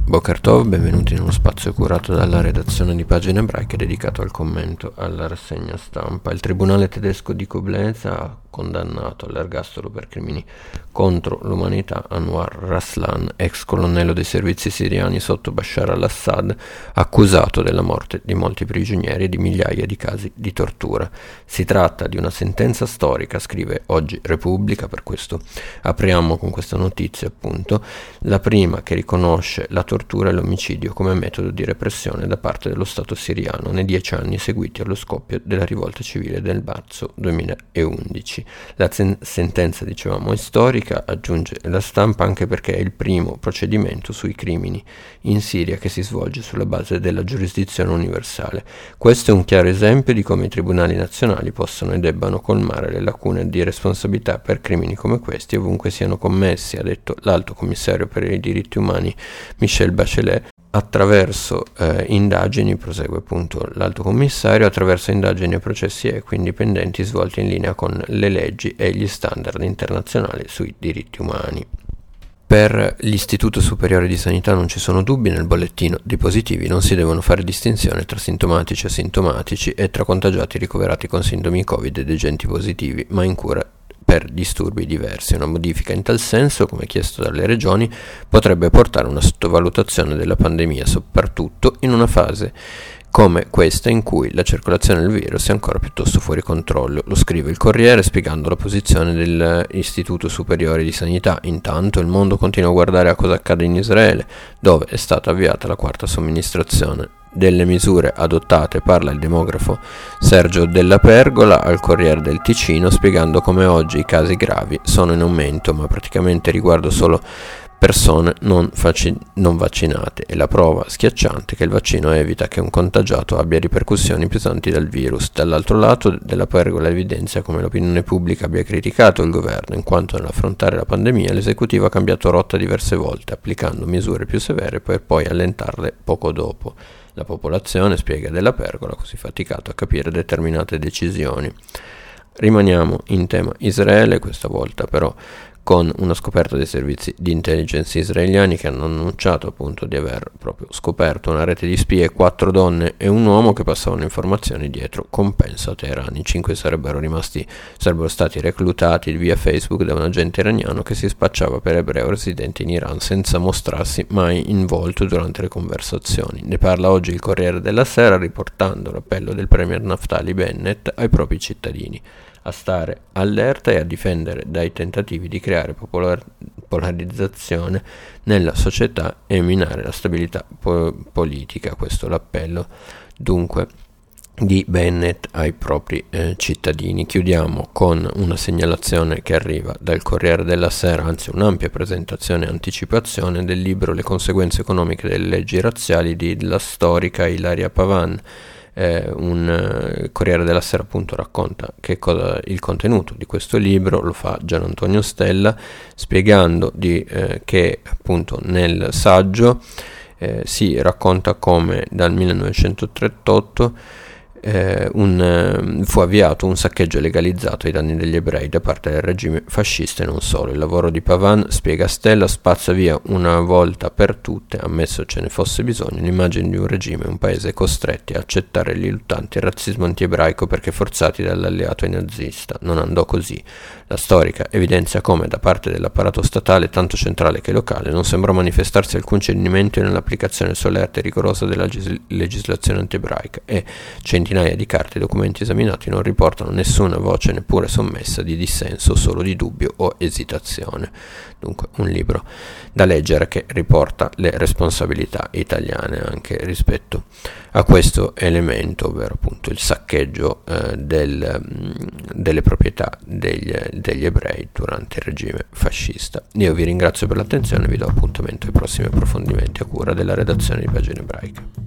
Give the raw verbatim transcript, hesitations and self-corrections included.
Boker Tov, benvenuti in uno spazio curato dalla redazione di Pagine Ebraiche dedicato al commento alla rassegna stampa. Il tribunale tedesco di Coblenza ha condannato all'ergastolo per crimini contro l'umanità Anwar Raslan, ex colonnello dei servizi siriani sotto Bashar al-Assad, accusato della morte di molti prigionieri e di migliaia di casi di tortura. Si tratta di una sentenza storica, scrive oggi Repubblica, per questo apriamo con questa notizia appunto, la prima che riconosce la tortura e l'omicidio come metodo di repressione da parte dello Stato siriano nei dieci anni seguiti allo scoppio della rivolta civile del marzo duemilaundici. La sen- sentenza, dicevamo, è storica, aggiunge la stampa, anche perché è il primo procedimento sui crimini in Siria che si svolge sulla base della giurisdizione universale. Questo è un chiaro esempio di come i tribunali nazionali possono e debbano colmare le lacune di responsabilità per crimini come questi ovunque siano commessi, ha detto l'Alto Commissario per i diritti umani Michelle Bachelet, attraverso eh, indagini, prosegue appunto l'Alto Commissario, attraverso indagini e processi equi indipendenti svolti in linea con le leggi e gli standard internazionali sui diritti umani. Per l'Istituto Superiore di Sanità non ci sono dubbi, nel bollettino dei positivi non si devono fare distinzioni tra sintomatici e asintomatici e tra contagiati ricoverati con sintomi Covid ed agenti positivi, ma in cura per disturbi diversi. Una modifica in tal senso, come chiesto dalle regioni, potrebbe portare a una sottovalutazione della pandemia, soprattutto in una fase come questa in cui la circolazione del virus è ancora piuttosto fuori controllo. Lo scrive il Corriere spiegando la posizione dell'Istituto Superiore di Sanità. Intanto il mondo continua a guardare a cosa accade in Israele, dove è stata avviata la quarta somministrazione. Delle misure adottate parla il demografo Sergio Della Pergola al Corriere del Ticino, spiegando come oggi i casi gravi sono in aumento, ma praticamente riguardo solo persone non, faci- non vaccinate, e la prova schiacciante che il vaccino evita che un contagiato abbia ripercussioni pesanti dal virus. Dall'altro lato, Della Pergola evidenzia come l'opinione pubblica abbia criticato il governo, in quanto nell'affrontare la pandemia l'esecutivo ha cambiato rotta diverse volte, applicando misure più severe per poi allentarle poco dopo. La popolazione, spiega Della Pergola, così faticato a capire determinate decisioni. Rimaniamo in tema Israele, questa volta però con una scoperta dei servizi di intelligence israeliani che hanno annunciato appunto di aver proprio scoperto una rete di spie, quattro donne e un uomo che passavano informazioni dietro compenso a Teheran. I cinque sarebbero rimasti, sarebbero stati reclutati via Facebook da un agente iraniano che si spacciava per ebreo residente in Iran senza mostrarsi mai in volto durante le conversazioni. Ne parla oggi il Corriere della Sera, riportando l'appello del premier Naftali Bennett ai propri cittadini a stare allerta e a difendere dai tentativi di creare popolar- polarizzazione nella società e minare la stabilità po- politica. Questo è l'appello dunque di Bennett ai propri eh, cittadini. Chiudiamo con una segnalazione che arriva dal Corriere della Sera, anzi un'ampia presentazione e anticipazione del libro Le conseguenze economiche delle leggi razziali di la storica Ilaria Pavan. Eh, un uh, Corriere della Sera appunto racconta che cosa il contenuto di questo libro, lo fa Gian Antonio Stella spiegando di, eh, che appunto nel saggio eh, si racconta come dal millenovecentotrentotto Eh, un, eh, fu avviato un saccheggio legalizzato ai danni degli ebrei da parte del regime fascista e non solo. Il lavoro di Pavan, spiega Stella, spazza via una volta per tutte, ammesso ce ne fosse bisogno, l'immagine di un regime, un paese costretti a accettare riluttanti il razzismo antiebraico perché forzati dall'alleato nazista. Non andò così. La storica evidenzia come da parte dell'apparato statale, tanto centrale che locale, non sembrò manifestarsi alcun cedimento nell'applicazione solerte e rigorosa della legis- legislazione antiebraica e centinaia di carte e documenti esaminati non riportano nessuna voce neppure sommessa di dissenso, solo di dubbio o esitazione. Dunque un libro da leggere che riporta le responsabilità italiane anche rispetto a questo elemento, ovvero appunto il saccheggio eh, del, delle proprietà degli, degli ebrei durante il regime fascista. Io vi ringrazio per l'attenzione e vi do appuntamento ai prossimi approfondimenti a cura della redazione di Pagine Ebraiche.